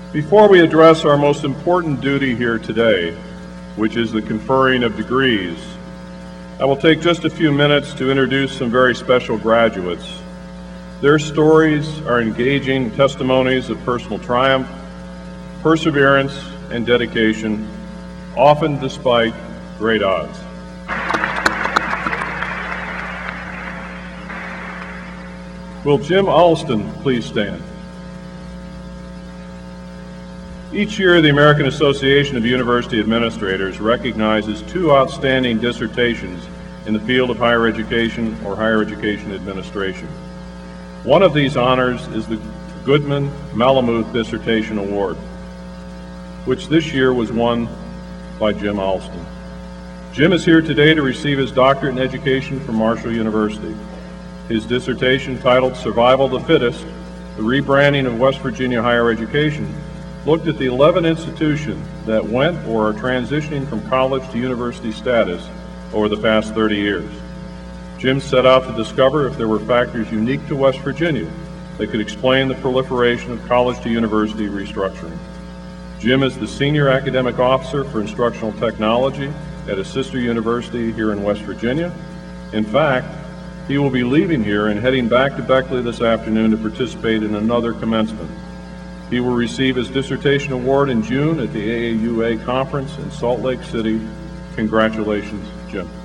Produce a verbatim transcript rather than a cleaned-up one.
Before we address our most important duty here today, which is the conferring of degrees, I will take just a few minutes to introduce some very special graduates. Their stories are engaging testimonies of personal triumph, perseverance, and dedication, often despite great odds. Will Jim Alston please stand? Each year, the American Association of University Administrators recognizes two outstanding dissertations in the field of higher education or higher education administration. One of these honors is the Goodman Malamuth Dissertation Award, which this year was won by Jim Alston. Jim is here today to receive his doctorate in education from Marshall University. His dissertation, titled Survival of the Fittest, the Rebranding of West Virginia Higher Education, looked at the eleven institutions that went or are transitioning from college to university status over the past thirty years. Jim set out to discover if there were factors unique to West Virginia that could explain the proliferation of college to university restructuring. Jim is the Senior Academic Officer for Instructional Technology at a sister university here in West Virginia. In fact, he will be leaving here and heading back to Beckley this afternoon to participate in another commencement. He will receive his dissertation award in June at the A A U A conference in Salt Lake City. Congratulations, Jim.